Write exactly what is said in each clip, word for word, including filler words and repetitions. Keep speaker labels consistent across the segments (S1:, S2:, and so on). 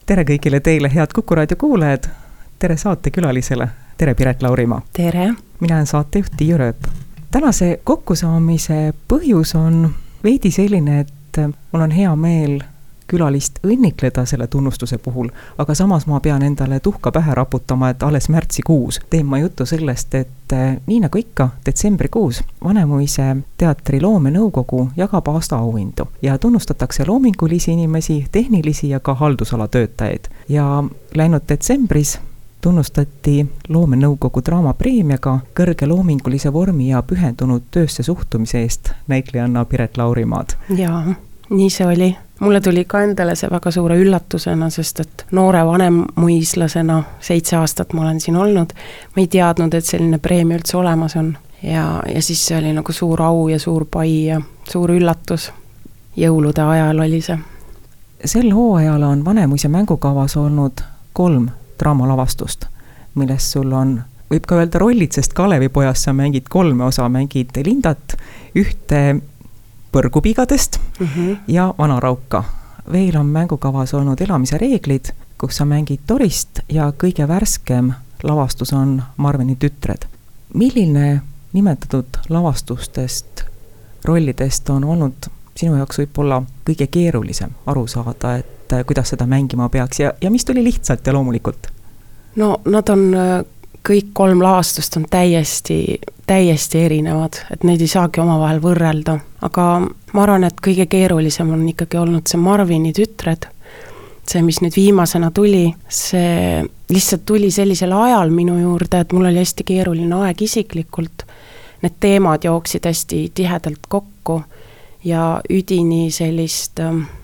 S1: tere kõigile teile, head Kuku raadio kuulajad. Tere saatekülalisele. Tere Piret Laurimaa.
S2: Tere.
S1: Mina olen saatejuht Tiiu Rööp. Tänase kokkusaamise põhjus on veidi selline, et mul on hea meel külalist õnnitleda selle tunnustuse puhul, aga samas ma pean endale tuhka pähe raputama, et alles märtsikuus teen ma juttu sellest, et nii nagu ikka detsembrikuus Vanemuise teatri loomenõukogu jagab aasta auhindu ja tunnustatakse loomingulisi inimesi, tehnilisi ja ka haldusala töötajaid. Ja läinud detsembris tunnustati loomenõukogu draamapreemiaga kõrge loomingulise vormi ja pühendunud töösse suhtumise eest näitlejanna Piret Laurimaad.
S2: Jaa, nii see oli. Mulle tuli ka endale see väga suure üllatusena, sest et noore vanemuislasena, seitse aastat ma olen siin olnud, ma ei teadnud, et selline preemia üldse olemas on. Ja, ja siis see oli nagu suur au ja suur pai ja suur üllatus. Jõulude ajal oli see.
S1: Sel hooajal on Vanemuise mängukavas olnud kolm draamalavastust, milles sul on, võib ka öelda rollid, sest Kalevipojas sa mängid kolme osa, mängid Lindat, ühte Põrgupigadest mm-hmm. ja Vanarauka. Veel on mängukavas olnud Elamise reeglid, kus sa mängid Torist ja kõige värskem lavastus on Marveni tütred. Milline nimetatud lavastustest, rollidest on olnud sinu jaoks võib-olla kõige keerulisem aru saada, et kuidas seda mängima peaks ja, ja mis tuli lihtsalt ja loomulikult?
S2: No nad on, kõik kolm lavastust on täiesti, täiesti erinevad, et neid ei saagi omavahel võrrelda, aga ma arvan, et kõige keerulisem on ikkagi olnud see Marvini tütred, see, mis nüüd viimasena tuli, see lihtsalt tuli sellisel ajal minu juurde, et mul oli hästi keeruline aeg isiklikult, need teemad jooksid hästi tihedalt kokku ja üdini sellist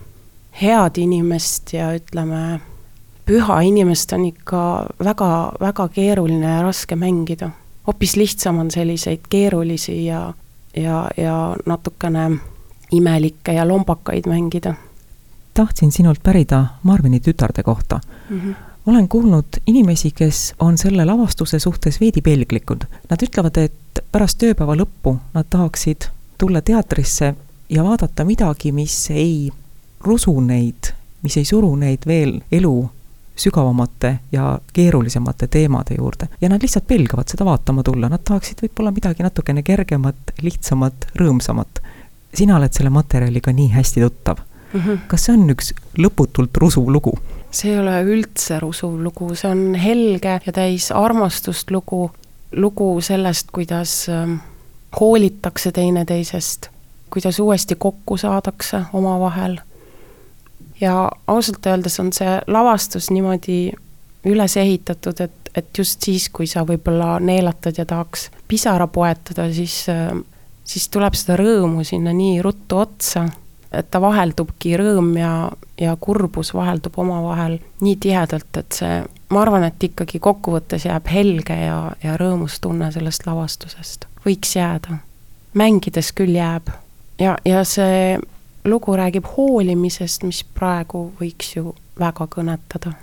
S2: head inimest ja ütleme, püha inimest on ikka väga, väga keeruline ja raske mängida. Hoopis lihtsam on selliseid keerulisi ja, ja, ja natukene imelikke ja lombakaid mängida.
S1: Tahtsin sinult pärida Marvini tütarde kohta. Mm-hmm. Olen kuulnud inimesi, kes on selle lavastuse suhtes veidi pelglikud. Nad ütlevad, et pärast tööpäeva lõppu nad tahaksid tulla teatrisse ja vaadata midagi, mis ei rusu neid, mis ei suru neid veel elu sügavamate ja keerulisemate teemade juurde. Ja nad lihtsalt pelgavad seda vaatama tulla. Nad tahaksid võib-olla midagi natukene kergemat, lihtsamat, rõõmsamat. Sina oled selle materjaliga nii hästi tuttav. Mm-hmm. Kas see on üks lõputult rusuv lugu?
S2: See ei ole üldse rusuv lugu. See on helge ja täis armastust lugu. Lugu sellest, kuidas hoolitakse teineteisest, kuidas uuesti kokku saadakse oma vahel. Ja ausalt öeldes on see lavastus niimoodi üles ehitatud, et, et just siis, kui sa võib-olla neelatad ja tahaks pisara poetada, siis, siis tuleb seda rõõmu sinna nii ruttu otsa, et ta vaheldubki rõõm ja, ja kurbus vaheldub oma vahel nii tihedalt, et see, ma arvan, et ikkagi kokkuvõttes jääb helge ja, ja rõõmus tunne sellest lavastusest. Võiks jääda. Mängides küll jääb. Ja, ja see lugu räägib hoolimisest, mis praegu võiks ju väga kõnetada.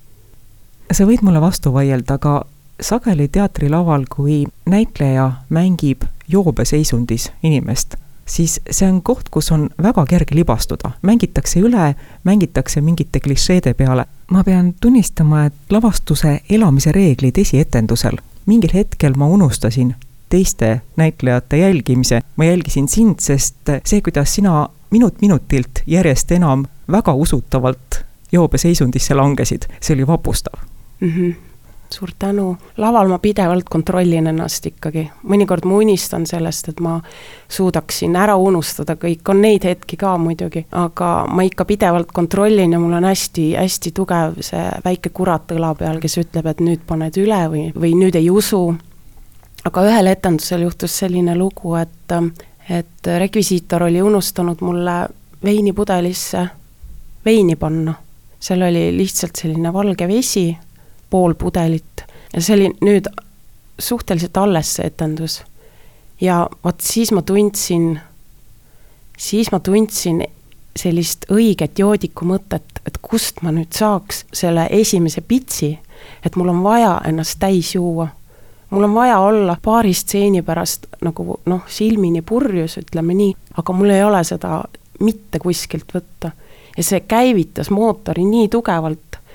S1: Sa võid mulle vastu vaielda, aga sageli teatrilaval, kui näitleja mängib joobeseisundis inimest, siis see on koht, kus on väga kerge libastuda. Mängitakse üle, mängitakse mingite klišeede peale. Ma pean tunnistama, et lavastuse Elamise reeglid esietendusel mingil hetkel ma unustasin teiste näitlejate jälgimise. Ma jälgisin sind, sest see, kuidas sina minut minutilt järjest enam väga usutavalt joobeseisundisse langesid, see oli vapustav.
S2: Mm-hmm. Suur tänu. Laval ma pidevalt kontrollin ennast ikkagi. Mõnikord ma unistan sellest, et ma suudaksin ära unustada kõik. On neid hetki ka muidugi, aga ma ikka pidevalt kontrollin ja mul on hästi, hästi tugev see väike kurat õla peal, kes ütleb, et nüüd paned üle või, või nüüd ei usu. Aga ühel etendusel juhtus selline lugu, et et rekvisiitor oli unustanud mulle veinipudelisse veini panna. Seal oli lihtsalt selline valge vesi, pool pudelit ja see oli nüüd suhteliselt alles see etendus. Ja vaat siis ma tundsin, siis ma tundsin sellist õiget joodiku mõtet, et kust ma nüüd saaks selle esimese pitsi, et mul on vaja ennast täis juua. Mul on vaja olla paari stseeni pärast nagu noh, silmini purjus, ütleme nii, aga mul ei ole seda mitte kuskilt võtta. Ja see käivitas mootori nii tugevalt,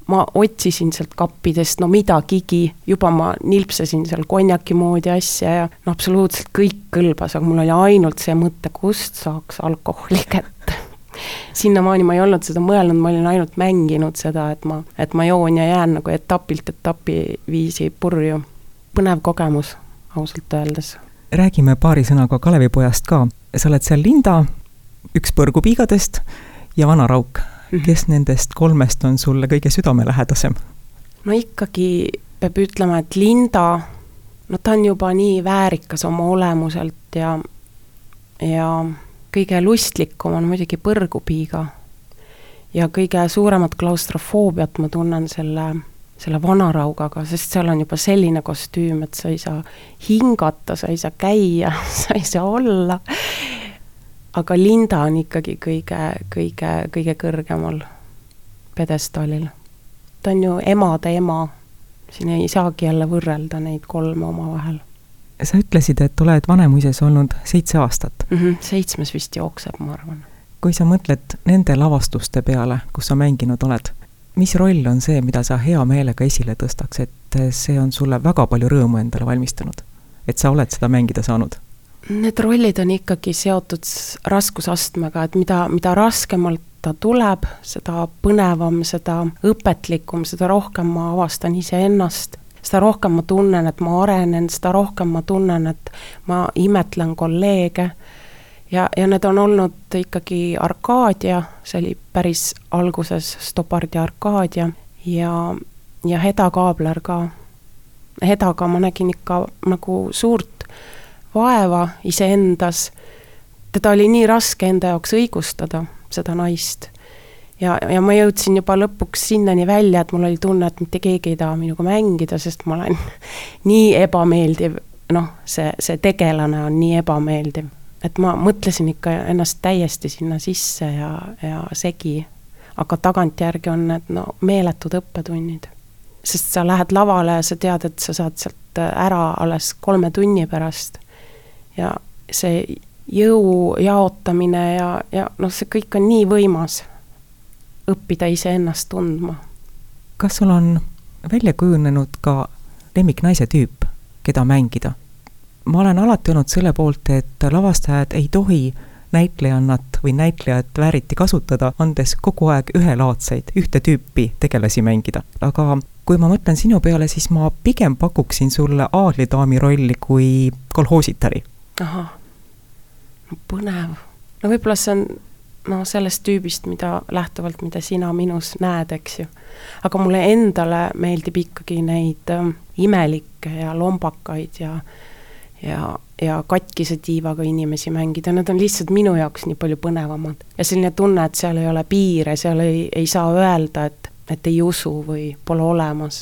S2: ma otsisin sealt kappidest, no midagigi, juba ma nilpsasin seal konjaki moodi asja ja no absoluutselt kõik kõlbas, aga mul oli ainult see mõte, kust saaks alkoholi kätte. Sinnamaani ma ei olnud seda mõelnud, ma olin ainult mänginud seda, et ma, et ma joon ja jään nagu etapilt etapi viisi purju. Põnev kogemus, ausalt öeldes.
S1: Räägime paari sõnaga Kalevipojast ka. Sa oled seal Linda, üks põrgupiigadest ja Vana Rauk. Kes nendest kolmest on sulle kõige südamelähedasem?
S2: No ikkagi peab ütlema, et Linda, no ta on juba nii väärikas oma olemuselt ja, ja kõige lustlikum on muidugi põrgupiiga. Ja kõige suuremat klaustrofoobiat ma tunnen selle, selle Vana Raugaga, sest seal on juba selline kostüüm, et sa ei saa hingata, sa ei saa käia, sa ei saa olla. Aga Linda on ikkagi kõige, kõige, kõige kõrgemal pedestaalil. Ta on ju emade ema. Siin ei saagi jälle võrrelda neid kolme oma vahel.
S1: Sa ütlesid, et oled Vanemuises olnud seitse aastat.
S2: Mm-hmm, seitsmes vist jookseb, ma arvan.
S1: Kui sa mõtled nende lavastuste peale, kus sa mänginud oled, mis roll on see, mida sa hea meelega esile tõstaks, et see on sulle väga palju rõõmu endale valmistanud, et sa oled seda mängida saanud?
S2: Need rollid on ikkagi seotud raskusastmega, et mida, mida raskemalt ta tuleb, seda põnevam, seda õpetlikum, seda rohkem ma avastan ise ennast, seda rohkem ma tunnen, et ma arenen, seda rohkem ma tunnen, et ma imetlen kolleege ja, ja need on olnud ikkagi Arkaadia, see oli päris alguses Stopardi Arkaadia ja, ja Heda Kaabler ka. Hedaga ma nägin ikka nagu suurt vaeva iseendas. Teda oli nii raske enda jaoks õigustada, seda naist. Ja, ja ma jõudsin juba lõpuks sinnani välja, et mul oli tunne, et mitte keegi ei taha minuga mängida, sest ma olen nii ebameeldiv, noh, see, see tegelane on nii ebameeldiv. Et ma mõtlesin ikka ennast täiesti sinna sisse ja, ja segi. Aga tagantjärgi on need no, meeletud õppetunnid. Sest sa lähed lavale ja sa tead, et sa saad sealt ära alles kolme tunni pärast. Ja see jõu jaotamine ja, ja noh, see kõik on nii võimas õppida ise ennast tundma.
S1: Kas sul on välja kujunenud ka lemmiknaise tüüp, keda mängida? Ma olen alati olnud selle poolt, et lavastajad ei tohi näitlejannat või näitlejat vääriti kasutada, andes kogu aeg ühelaadseid, ühte tüüpi tegelasi mängida. Aga kui ma mõtlen sinu peale, siis ma pigem pakuksin sulle aadlidaami rolli kui kolhoositari.
S2: Aha, no põnev. No võib-olla see on no, sellest tüübist, mida lähtuvalt, mida sina minus näed, eks ju. Aga mulle endale meeldib ikkagi neid ähm, imelikke ja lombakaid ja, ja, ja katkise tiivaga inimesi mängida. Need on lihtsalt minu jaoks nii palju põnevamad. Ja selline tunne, et seal ei ole piire, seal ei, ei saa öelda, et, et ei usu või pole olemas.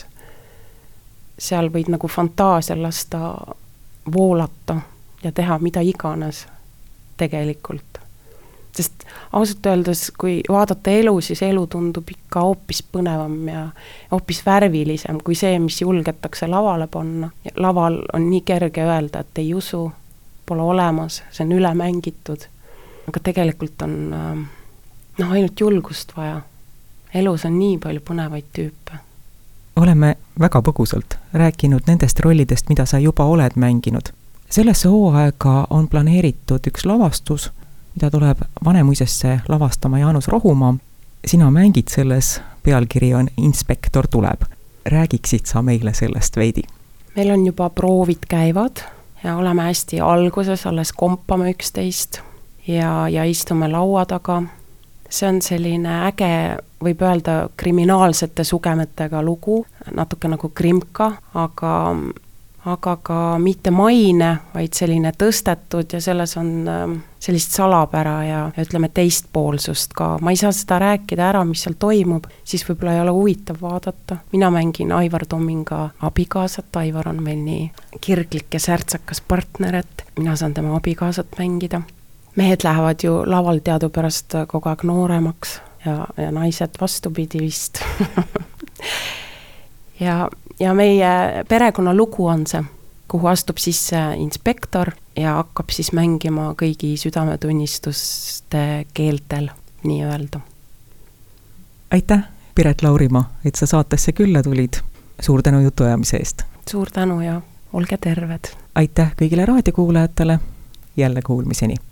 S2: Seal võid nagu fantaasia lasta voolata ja teha mida iganes tegelikult. Sest ausalt öeldes, kui vaadata elu, siis elu tundub ikka hoopis põnevam ja hoopis värvilisem kui see, mis julgetakse lavale panna. Ja laval on nii kerge öelda, et ei usu, pole olemas, see on üle mängitud. Aga tegelikult on no, ainult julgust vaja. Elus on nii palju põnevaid tüüpe.
S1: Oleme väga põgusalt rääkinud nendest rollidest, mida sa juba oled mänginud. Sellesse hooaega on planeeritud üks lavastus, mida tuleb Vanemuisesse lavastama Jaanus Rohumaa. Sina mängid selles, pealkiri on Inspektor tuleb. Räägiksid sa meile sellest veidi?
S2: Meil on juba proovid käivad ja oleme hästi alguses, alles kompame üksteist ja, ja istume laua taga. See on selline äge, võib öelda kriminaalsete sugemetega lugu, natuke nagu Krimka, aga aga ka mitte maine, vaid selline tõstetud ja selles on sellist salapära ja ütleme teistpoolsust ka. Ma ei saa seda rääkida ära, mis seal toimub, siis võib-olla ei ole huvitav vaadata. Mina mängin Aivar Tominga abikaasat, Aivar on meil nii kirglik ja särtsakas partner, et mina saan tema abikaasat mängida. Mehed lähevad ju laval teadupärast kogu aeg nooremaks ja, ja naised vastupidi vist. ja Ja meie perekonna lugu on see, kuhu astub sisse inspektor ja hakkab siis mängima kõigi südametunnistuste keeltel, nii öelda.
S1: Aitäh Piret Laurimaa, et sa saatesse külla tulid. Suur tänu jutuajamise eest!
S2: Suur tänu ja olge terved!
S1: Aitäh kõigile raadiokuulajatele, jälle kuulmiseni!